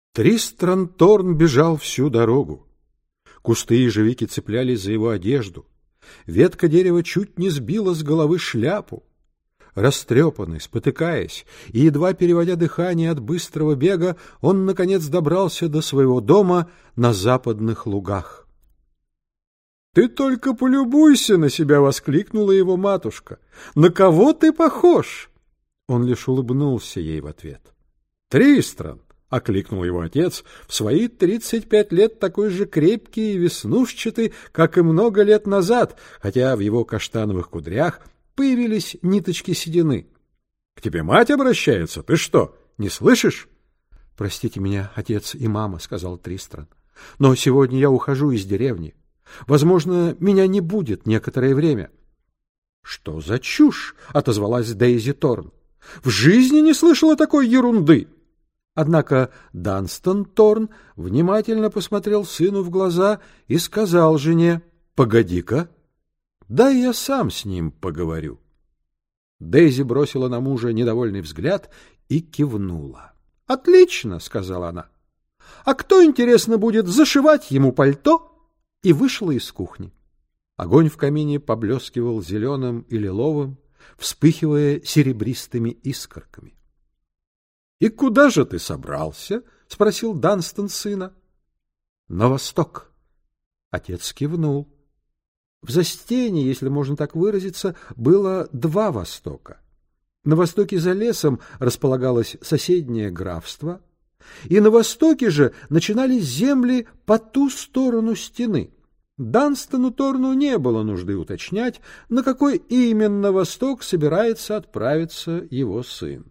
Тристран Торн бежал всю дорогу. Кусты ежевики цеплялись за его одежду. Ветка дерева чуть не сбила с головы шляпу. Растрепанный, спотыкаясь и едва переводя дыхание от быстрого бега, он, наконец, добрался до своего дома на западных лугах. — Ты только полюбуйся на себя! — воскликнула его матушка. — На кого ты похож? Он лишь улыбнулся ей в ответ. — Тристран! — окликнул его отец, в свои 35 лет такой же крепкий и веснушчатый, как и много лет назад, хотя в его каштановых кудрях появились ниточки седины. — К тебе мать обращается? Ты что, не слышишь? — Простите меня, отец и мама, — сказал Тристран, — но сегодня я ухожу из деревни. Возможно, меня не будет некоторое время. — Что за чушь? — отозвалась Дейзи Торн. — В жизни не слышала такой ерунды. Однако Данстон Торн внимательно посмотрел сыну в глаза и сказал жене: «Погоди-ка, дай я сам с ним поговорю». Дейзи бросила на мужа недовольный взгляд и кивнула. «Отлично», — сказала она. «А кто, интересно, будет зашивать ему пальто?» И вышла из кухни. Огонь в камине поблескивал зеленым и лиловым, вспыхивая серебристыми искорками. — И куда же ты собрался? — спросил Данстон сына. — На восток. Отец кивнул. В Застенье, если можно так выразиться, было два востока. На востоке за лесом располагалось соседнее графство, и на востоке же начинались земли по ту сторону стены. Данстону Торну не было нужды уточнять, на какой именно восток собирается отправиться его сын.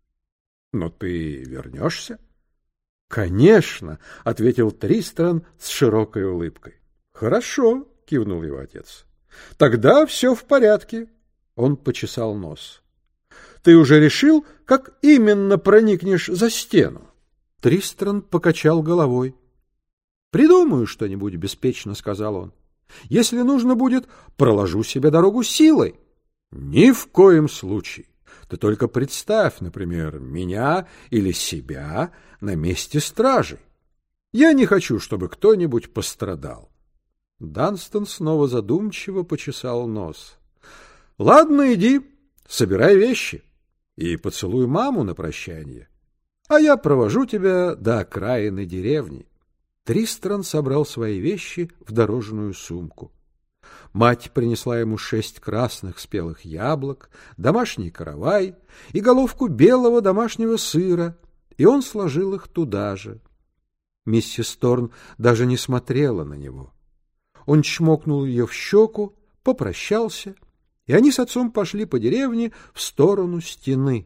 — Но ты вернешься? — Конечно, — ответил Тристран с широкой улыбкой. — Хорошо, — кивнул его отец. — Тогда все в порядке. Он почесал нос. — Ты уже решил, как именно проникнешь за стену? Тристран покачал головой. — Придумаю что-нибудь, — беспечно сказал он. — Если нужно будет, проложу себе дорогу силой. — Ни в коем случае. Ты только представь, например, меня или себя на месте стражей. Я не хочу, чтобы кто-нибудь пострадал. Данстон снова задумчиво почесал нос. — Ладно, иди, собирай вещи и поцелуй маму на прощание, а я провожу тебя до окраины деревни. Тристран собрал свои вещи в дорожную сумку. Мать принесла ему 6 красных спелых яблок, домашний каравай и головку белого домашнего сыра, и он сложил их туда же. Миссис Торн даже не смотрела на него. Он чмокнул ее в щеку, попрощался, и они с отцом пошли по деревне в сторону стены.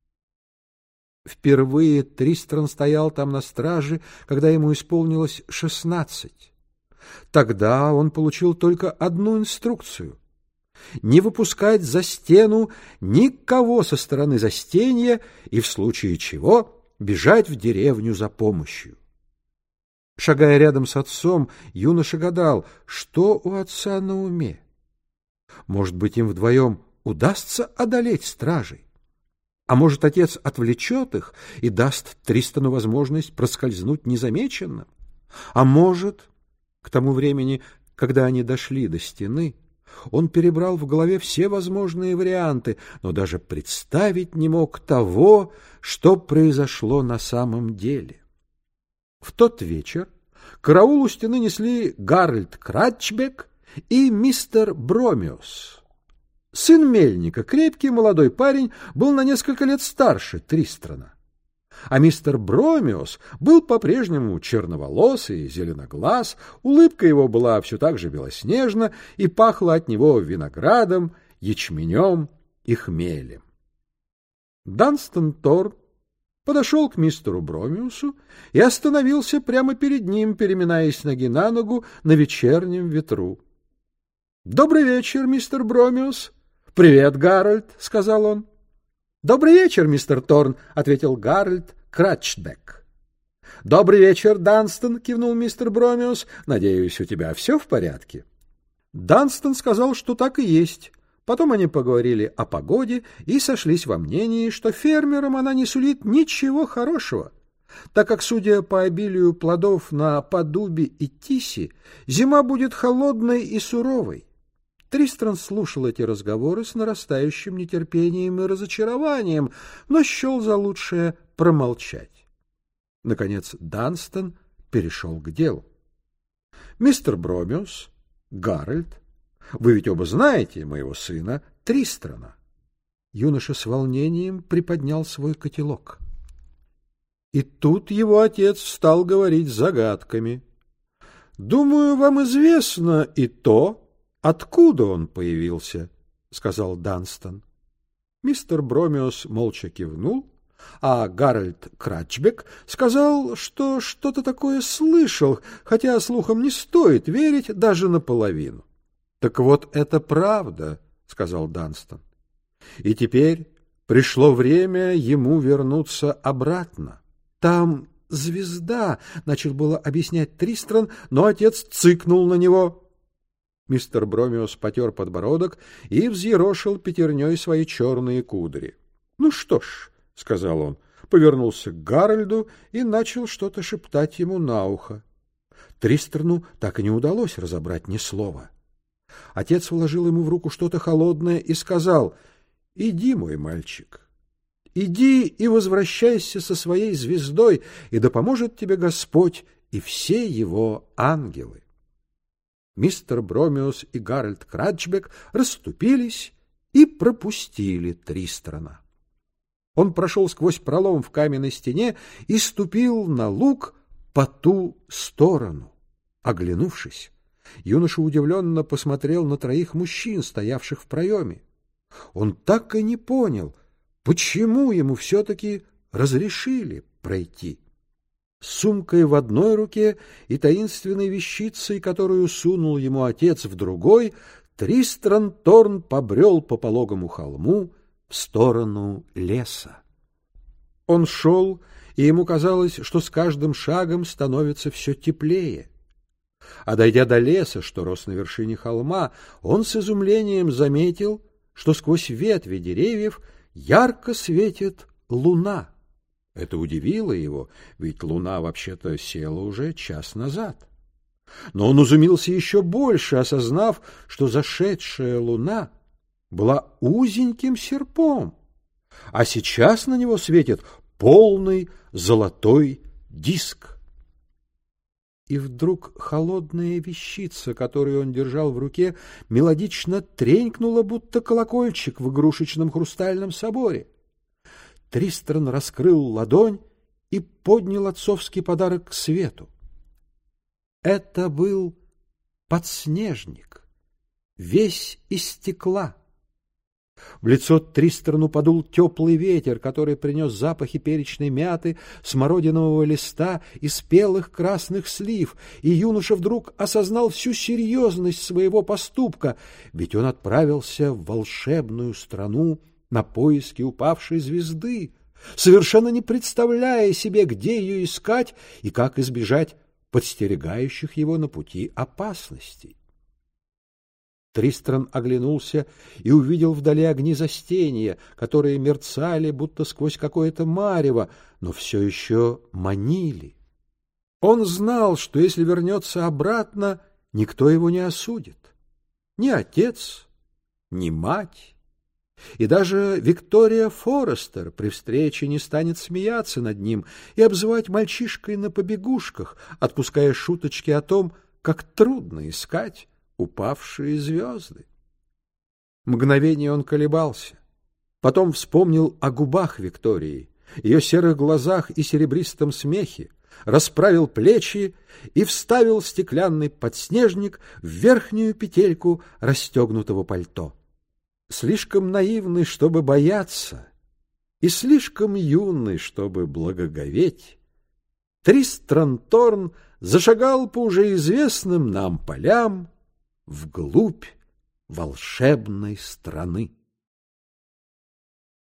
Впервые Тристран стоял там на страже, когда ему исполнилось 16. Тогда он получил только одну инструкцию — не выпускать за стену никого со стороны застенья и в случае чего бежать в деревню за помощью. Шагая рядом с отцом, юноша гадал, что у отца на уме. Может быть, им вдвоем удастся одолеть стражей? А может, отец отвлечет их и даст Тристану возможность проскользнуть незамеченным? А может... К тому времени, когда они дошли до стены, он перебрал в голове все возможные варианты, но даже представить не мог того, что произошло на самом деле. В тот вечер караул у стены несли Гарольд Кратчбек и мистер Бромиус. Сын мельника, крепкий молодой парень, был на несколько лет старше Тристрана. А мистер Бромиус был по-прежнему черноволосый и зеленоглаз, улыбка его была все так же белоснежна и пахла от него виноградом, ячменем и хмелем. Данстон Торн подошел к мистеру Бромиусу и остановился прямо перед ним, переминаясь с ноги на ногу на вечернем ветру. — Добрый вечер, мистер Бромиус. — Привет, Гарольд, — сказал он. — Добрый вечер, мистер Торн, — ответил Гарольд Кратчбек. — Добрый вечер, Данстон, — кивнул мистер Бромиус. — Надеюсь, у тебя все в порядке? Данстон сказал, что так и есть. Потом они поговорили о погоде и сошлись во мнении, что фермерам она не сулит ничего хорошего. так как, судя по обилию плодов на подубе и тисе, зима будет холодной и суровой. Тристран слушал эти разговоры с нарастающим нетерпением и разочарованием, но счел за лучшее промолчать. Наконец Данстон перешел к делу. — Мистер Бромиус, Гарольд, вы ведь оба знаете моего сына Тристрана. Юноша с волнением приподнял свой котелок. И тут его отец стал говорить загадками. — Думаю, вам известно и то, откуда он появился, — сказал Данстон. Мистер Бромиус молча кивнул, а Гарольд Крачбек сказал, что что-то такое слышал, хотя слухам не стоит верить даже наполовину. — Так вот это правда, — сказал Данстон. И теперь пришло время ему вернуться обратно. Там звезда, — начал было объяснять Тристран, но отец цыкнул на него. Мистер Бромиус потер подбородок и взъерошил пятерней свои черные кудри. — Ну что ж, — сказал он, повернулся к Гарольду и начал что-то шептать ему на ухо. Тристрану так и не удалось разобрать ни слова. Отец вложил ему в руку что-то холодное и сказал: — Иди, мой мальчик, иди и возвращайся со своей звездой, и да поможет тебе Господь и все его ангелы. Мистер Бромиус и Гарольд Крачбек расступились и пропустили Тристрана. Он прошел сквозь пролом в каменной стене и ступил на луг по ту сторону. Оглянувшись, юноша удивленно посмотрел на троих мужчин, стоявших в проеме. Он так и не понял, почему ему все-таки разрешили пройти. С сумкой в одной руке и таинственной вещицей, которую сунул ему отец, в другой, Тристран Торн побрел по пологому холму в сторону леса. Он шел, и ему казалось, что с каждым шагом становится все теплее. А дойдя до леса, что рос на вершине холма, он с изумлением заметил, что сквозь ветви деревьев ярко светит луна. Это удивило его, ведь луна вообще-то села уже час назад. Но он изумился еще больше, осознав, что зашедшая луна была узеньким серпом, а сейчас на него светит полный золотой диск. И вдруг холодная вещица, которую он держал в руке, мелодично тренькнула, будто колокольчик в игрушечном хрустальном соборе. Тристран раскрыл ладонь и поднял отцовский подарок к свету. Это был подснежник, весь из стекла. В лицо Тристрану подул теплый ветер, который принес запахи перечной мяты, смородинового листа и спелых красных слив, и юноша вдруг осознал всю серьезность своего поступка, ведь он отправился в волшебную страну на поиски упавшей звезды, совершенно не представляя себе, где ее искать и как избежать подстерегающих его на пути опасностей. Тристран оглянулся и увидел вдали огни застенья, которые мерцали, будто сквозь какое-то марево, но все еще манили. Он знал, что если вернется обратно, никто его не осудит. Ни отец, ни мать. И даже Виктория Форестер при встрече не станет смеяться над ним и обзывать мальчишкой на побегушках, отпуская шуточки о том, как трудно искать упавшие звезды. Мгновение он колебался. Потом вспомнил о губах Виктории, ее серых глазах и серебристом смехе, расправил плечи и вставил стеклянный подснежник в верхнюю петельку расстегнутого пальто. Слишком наивный, чтобы бояться, и слишком юный, чтобы благоговеть, Тристран Торн зашагал по уже известным нам полям вглубь волшебной страны.